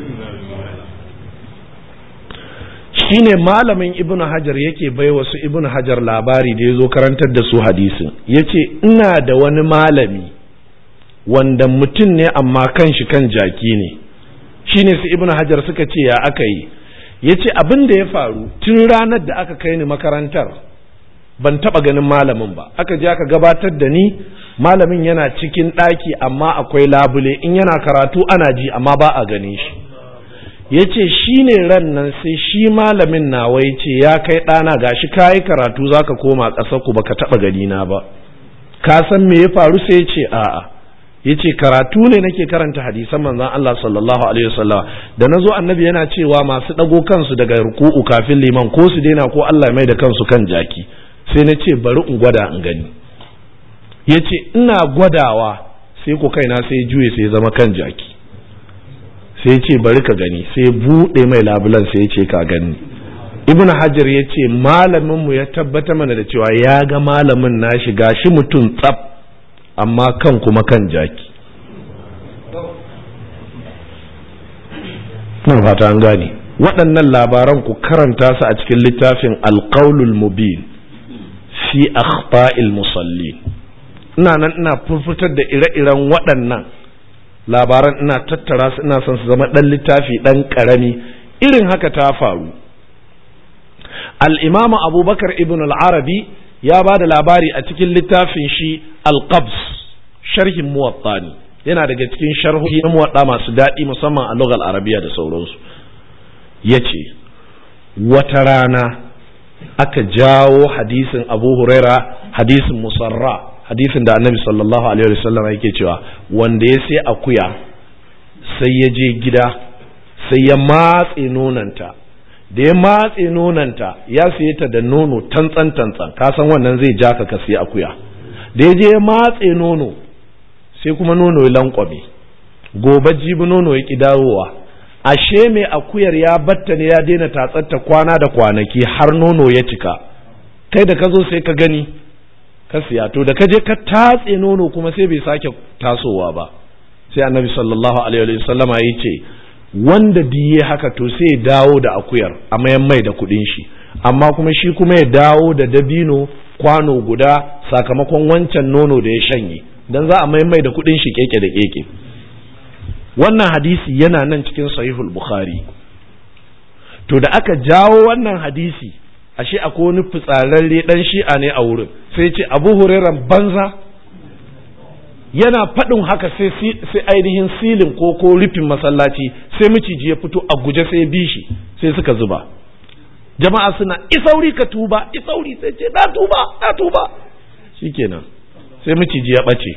A: Shine malamin Ibn Hajar yake bai wasu Ibn Hajar labari da yazo karantar da su hadisin, yace ina da wani malami wanda mutum ne amma kanshi kan jaki ne. Shine su Ibn Hajar suka ce ya aka yi, yace abin da ya faru tun ranar da aka kai ni makarantar ban taba ganin malamin ba. Aka je aka gabatar da ni, malamin yana cikin ɗaki amma akwai labule, in yana karatu ana ji amma ba a ganin shi. Yace shine ran nan sai shi malamin nawa yace ya kai ɗana gashi kayi karatu zaka koma ƙasar ku baka taba gani na ba, ka san me ya faru? Sai yace a'a. Yace karatu ne nake karanta hadisan manzon Allah sallallahu alaihi wasallam da nazo annabi yana cewa masu dago kansu daga ruku'u kafin liman ko su daina ko Allah mai da kansu kan jaki. Sai na ce bari in gwada in gani. Yace ina gwadawa sai ku kaina sai juye sai zama kan jaki. Sai ce bari ka gani, sai bude mai labulan sai ya ce ka gani. Ibn Hajar ya ce malamin mu ya tabbata mana da cewa ya ga malamin na shiga shi mutum tsaf amma kan kuma kan jaki. Nan fata an gane. Waɗannan labaran ku karanta su a cikin littafin Al-Qaulul Mubin fi akhta'il musallin. Ina nan ina furfutar da ire-iren waɗannan labaran, ina tattara su, ina son su zama ɗan littafi ɗan ƙarami. Irin haka ta faru. Al-Imam Abubakar ibn al-Arabi ya ba da labari a cikin littafin shi Al-Qabs sharhin Muwatta ne, yana daga cikin sharhohi na Muwatta masu daɗi musamman a lugal Arabiya da sauransu. Yace wata rana aka jawo hadisin Abu Huraira, hadisin Musarra, hadisin da Annabi sallallahu alaihi wasallam yake cewa wanda ya sai akuya sai ya je gida sai ya matse nonanta, da ya matse nonanta ya siye ta da nono tantsan ka san wannan zai ja ka sai akuya. Da ya je ya matse nono sai kuma nono ya lankwame, gobe jibi nono ya ki dawowa, ashe mai akuyar ya batta ne ya daina tatsatta kwana da kwanaki har nono ya cika. Kai da ka zo sai ka gani ka siya, to da ka je ka tatse nono kuma sai bai sake tasowa ba. Sai Annabi sallallahu alaihi wa sallama ya ce wanda diye haka to sai ya dawo da akuyar a mayan mai da kudin shi, amma kuma shi kuma ya dawo da dabino kwano guda sakamakon wancan nono da ya shanye, dan za a mayan mai da kudin shi keke da keke. Wannan hadisi yana nan cikin Sahihul Bukhari. To da aka jawo wannan hadisi, ashe akwai wani fitsararre dan shi'a ne a wurin, sai ce Abu Hurairah banza. Yana faɗin haka sai ainihin silin ko rufin masallaci sai miciji ya fito a guje sai bi shi, sai suka zuba. Jama'a suna isauri ka tuba, isauri, sai ce na tuba. Shikenan sai miciji ya ɓace.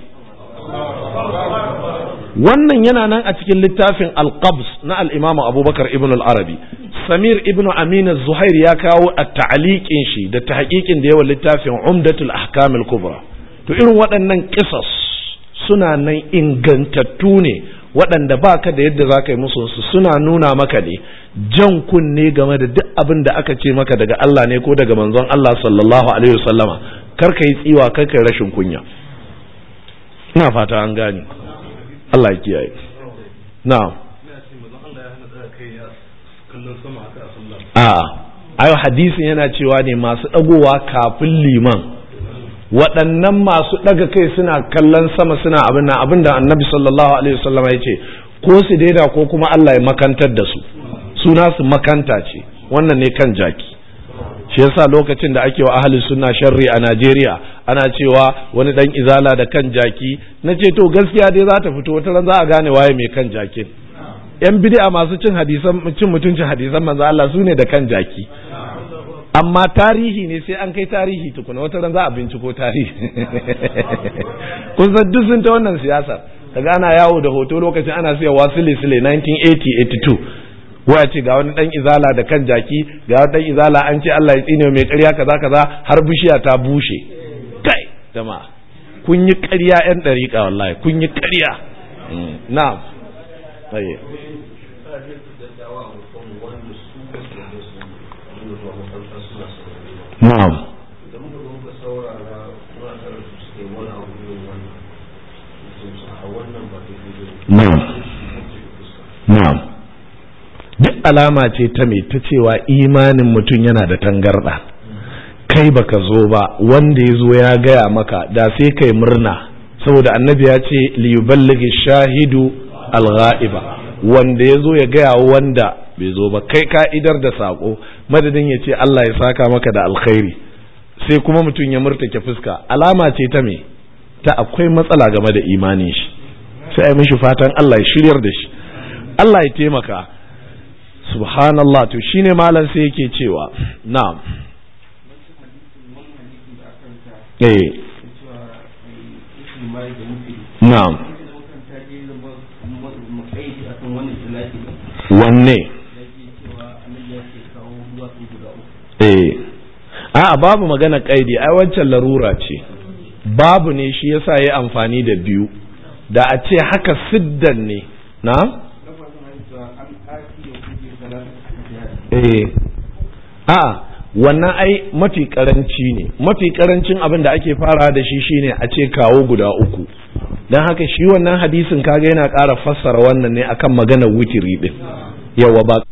A: Wannan yana nan a cikin littafin Al-Qabs na al-Imam Abubakar ibn al-Arabi. Samir ibn Amin az-Zuhair ya kawo at-ta'liqin shi da tahqiqin da yawan littafin Umdatul Ahkam al-Kubra. To irin waɗannan qisas suna nan ingantattu ne waɗanda baka da yadda zaka yi musu, suna nuna maka ne jan kunne game da duk abin da aka ce maka daga Allah ne ko daga manzon Allah sallallahu alaihi wasallama, kar ka yi tsiwa, kar ka yi rashin kunya. Ina fata an gane. Allah ya kiyaye. Na'am. ayo hadisin yana cewa ne masu dagowa kafin liman, waɗannan masu ɗaga kai suna kallon sama suna abinda annabi sallallahu alaihi wasallam ya ce ko su daida ko kuma Allah ya makantar da su, suna su makanta ce, wannan ne kan jaki. Shi yasa lokacin da ake wa ahli sunna sharri a Najeriya ana cewa wani dan izala da kan jaki, na ce to gaskiya dai za ta fito wata ran za a gane waye mai kan jakin. Yan bid'a masu cin mutuncin hadisan manzo Allah su ne da kan jaki, amma tarihi ne sai an kai tarihi tukuna wata ran za a binciko tarihi. Kun san duk sun ta wannan siyasa, kaga ana yawo da hoto lokacin ana siyawa sile 1980-82 waya ce ga wani dan izala da kan jaki, ga wani dan izala an ce Allah ya tsine mai ƙarya kaza kaza har bishiya ta bushe. Kai jama'a kun yi ƙarya yan dariƙa, wallahi kun yi ƙarya. Na'am ayi na'am na'am na'am duk alama ce ta mai ta cewa imanin mutum yana da tangarda. Kai baka zo ba, wanda ya zo ya gaya maka da sai kai murna, saboda annabi ya ce liyuballighi shahidu al-ghaiba, wanda ya zo ya gaya wanda bai zo ba. Kai ka'idar da sako madadin ya ce Allah ya saka maka da alkhairi, sai kuma mutum ya murtake fuska, alama ce ta me ta akwai matsala game da imanin shi. Sai ai mishi fatan Allah ya shiryar da shi, Allah ya taimaka. Subhanallah. To shine malam sai yake cewa na'am na'am wanne a babu magana kaidi, ai wancan larura ce, babu ne shi yasa yayi amfani da biyu, da a ce haka siddan ne na wannan ai mafi karanci ne, mafi karancin abin da ake fara da shi shine a ce kawo guda uku. Dan haka shi wannan hadisin kaga yana ƙara fassara wannan ne akan maganar witiri din. Yawa ba